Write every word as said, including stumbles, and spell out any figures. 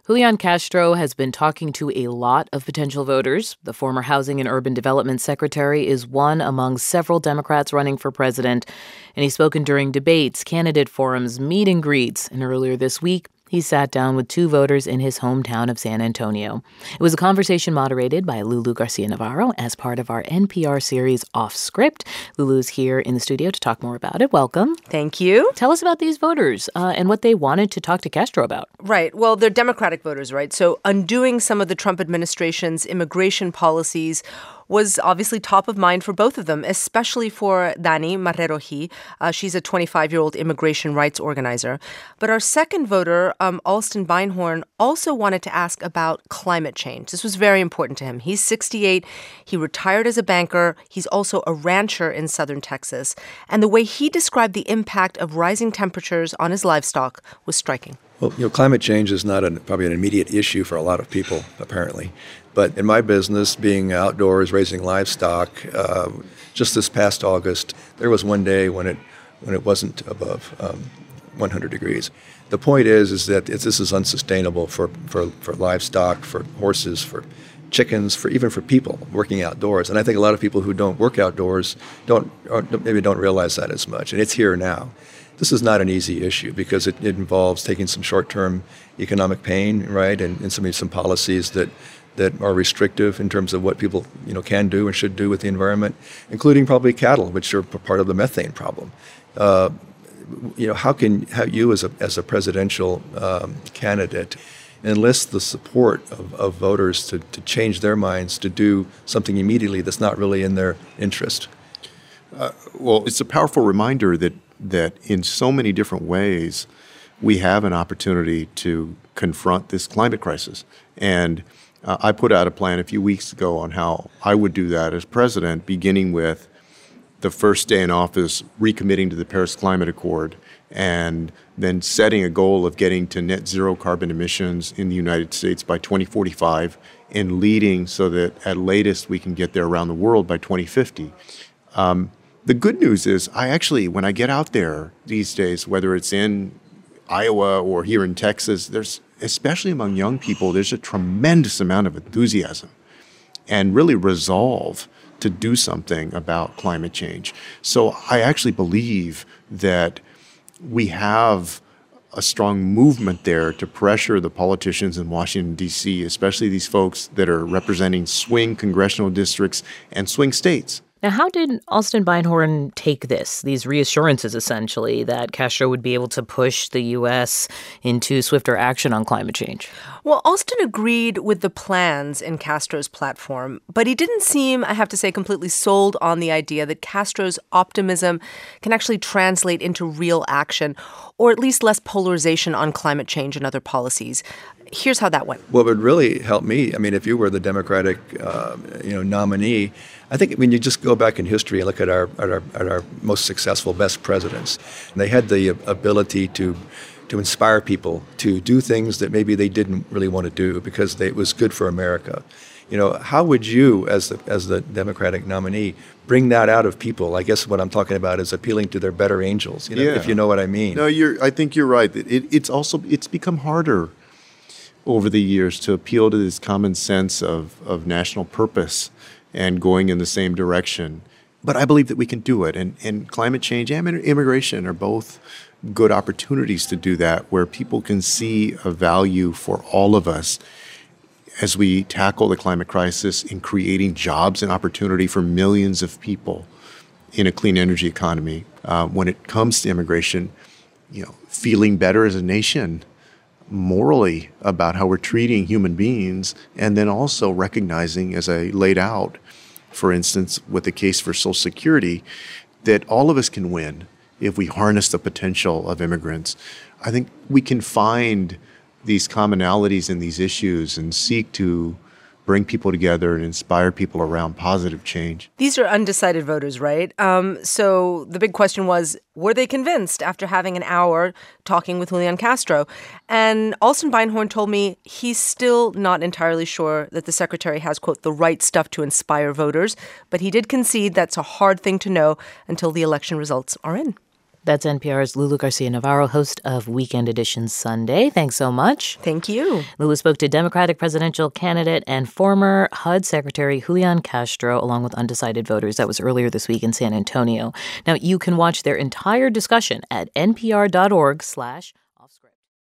Julian Castro has been talking to a lot of potential voters. The former Housing and Urban Development Secretary is one among several Democrats running for president, and he's spoken during debates, candidate forums, meet and greets, and earlier this week, he sat down with two voters in his hometown of San Antonio. It was a conversation moderated by Lulu Garcia-Navarro as part of our N P R series Off Script. Lulu's here in the studio to talk more about it. Welcome. Thank you. Tell us about these voters uh, and what they wanted to talk to Castro about. Right. Well, they're Democratic voters, right? So undoing some of the Trump administration's immigration policies was obviously top of mind for both of them, especially for Dani Marreroji. Uh, she's a twenty-five-year-old immigration rights organizer. But our second voter, um, Alston Beinhorn, also wanted to ask about climate change. This was very important to him. He's sixty-eight. He retired as a banker. He's also a rancher in southern Texas. And the way he described the impact of rising temperatures on his livestock was striking. Well, you know, climate change is not an, probably an immediate issue for a lot of people, apparently. But in my business, being outdoors, raising livestock, uh, just this past August, there was one day when it when it wasn't above um, one hundred degrees. The point is, is that it's, this is unsustainable for, for, for livestock, for horses, for chickens, for even for people working outdoors. And I think a lot of people who don't work outdoors don't or maybe don't realize that as much. And it's here now. This is not an easy issue because it, it involves taking some short-term economic pain, right, and, and some some policies that that are restrictive in terms of what people, you know, can do and should do with the environment, including probably cattle, which are part of the methane problem. Uh, you know, how can how you as a as a presidential um, candidate enlist the support of, of voters to, to change their minds to do something immediately that's not really in their interest? Uh, well, it's a powerful reminder that that in so many different ways we have an opportunity to confront this climate crisis. And uh, I put out a plan a few weeks ago on how I would do that as president, beginning with the first day in office recommitting to the Paris Climate Accord and then setting a goal of getting to net zero carbon emissions in the United States by twenty forty-five and leading so that at latest we can get there around the world by twenty fifty. Um, The good news is I actually, when I get out there these days, whether it's in Iowa or here in Texas, there's, especially among young people, there's a tremendous amount of enthusiasm and really resolve to do something about climate change. So I actually believe that we have a strong movement there to pressure the politicians in Washington, D C, especially these folks that are representing swing congressional districts and swing states. Now, how did Alston Beinhorn take this, these reassurances, essentially, that Castro would be able to push the U S into swifter action on climate change? Well, Alston agreed with the plans in Castro's platform, but he didn't seem, I have to say, completely sold on the idea that Castro's optimism can actually translate into real action, or at least less polarization on climate change and other policies. Here's how that went. What would really help me, I mean, if you were the Democratic, uh, you know, nominee, I think when you just go back in history and look at our at our, at our most successful, best presidents, they had the ability to to inspire people to do things that maybe they didn't really want to do because they, it was good for America. You know, how would you, as the as the Democratic nominee, bring that out of people? I guess what I'm talking about is appealing to their better angels. You know, yeah. if you know what I mean. No, you're. I think you're right. It, it's also it's become harder over the years to appeal to this common sense of, of national purpose and going in the same direction. But I believe that we can do it. And, and climate change and immigration are both good opportunities to do that, where people can see a value for all of us as we tackle the climate crisis in creating jobs and opportunity for millions of people in a clean energy economy. Uh, when it comes to immigration, you know, feeling better as a nation morally about how we're treating human beings, and then also recognizing, as I laid out, for instance, with the case for Social Security, that all of us can win if we harness the potential of immigrants. I think we can find these commonalities in these issues and seek to bring people together and inspire people around positive change. These are undecided voters, right? Um, so the big question was, were they convinced after having an hour talking with Julian Castro? And Alston Beinhorn told me he's still not entirely sure that the secretary has, quote, the right stuff to inspire voters. But he did concede that's a hard thing to know until the election results are in. That's N P R's Lulu Garcia-Navarro, host of Weekend Edition Sunday. Thanks so much. Thank you. Lulu spoke to Democratic presidential candidate and former H U D Secretary Julian Castro, along with undecided voters. That was earlier this week in San Antonio. Now, you can watch their entire discussion at npr.org slash